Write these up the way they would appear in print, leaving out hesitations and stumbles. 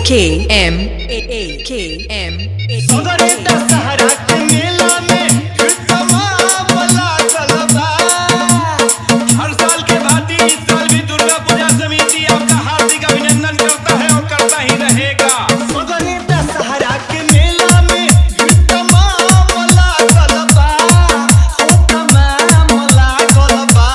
सगरे दशहरा के मेला में तमाम लागल बा। हर साल के भांति इस साल भी दुर्गा पूजा समिति आपका हार्दिक अभिनंदन करता है और करता ही रहेगा। सगरे दशहरा के मेला में तमाम लागल बा, तमाम लागल बा।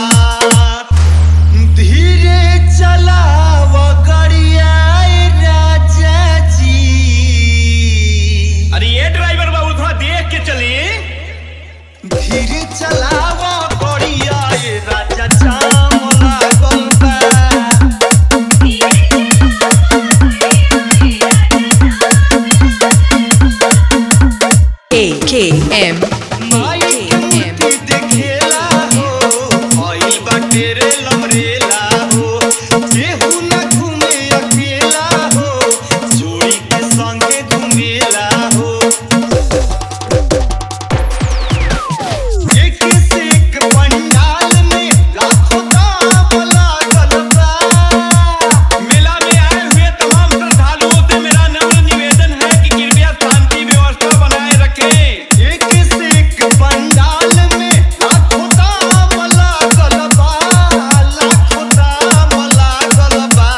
धीरे चलाव गाड़िया राजा जी। अरे ये ड्राइवर बाबू थोड़ा देख के चली। धीरे चलाव गाड़िया राजा जाम लागल बा। माई के मूर्ति देखेला हो, आइल बाटे रे लमरेला हो। केहू न घूमे अकेला हो, जोड़ी के संगे घूमेला हो। एक से एक पंडाल में लाखों दाम लागल बा। मेला में आए हुए तमाम श्रद्धालुओं से मेरा नम्र निवेदन है कि कृपया शांति व्यवस्था बनाए रखें। एक से एक पंडाल में लाखों दाम लागल बा, लाखों दाम लागल बा।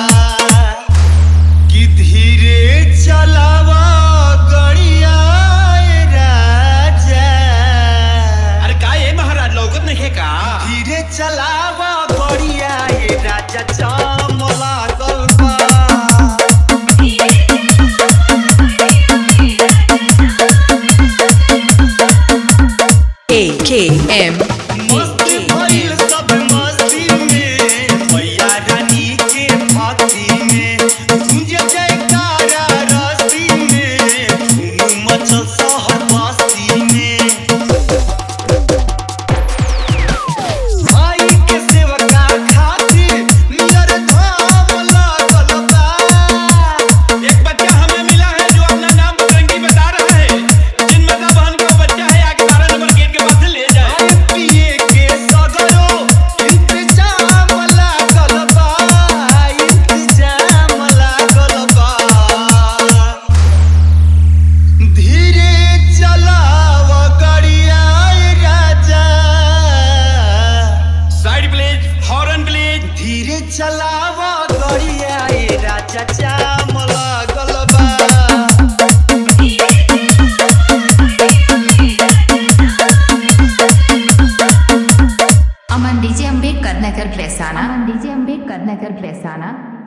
कि धीरे चलावा गड़िया राजा। अरे का ये महाराज लौकत नहीं है का? धीरे चलावा गड़िया राजा जाम लागल बा। मस्ती भइल सब मस्ती में, मैया रानी के भक्ति में। गूंज जयकारा रस्ती में, धूम मचल शहर बस्ती में। माई के सेवका खातिर नियर धाम लागल बा। एक बच्चा हमें मिला है जो अपना नाम बजरंगी बता रहा है। जिन माता बहन का वो बच्चा है आगे 12 नंबर गेट के पास से ले जाए। खाए पिए के सगरो इंतजाम लागल बा, इंतजाम लागल बा। धीरे चलाव गाड़िया राजा। Side please, horn please. धीरे चलाव गाड़िया राजा जाम लागल बा। अमन डीजे अम्बेडकर नगर प्रेसाना।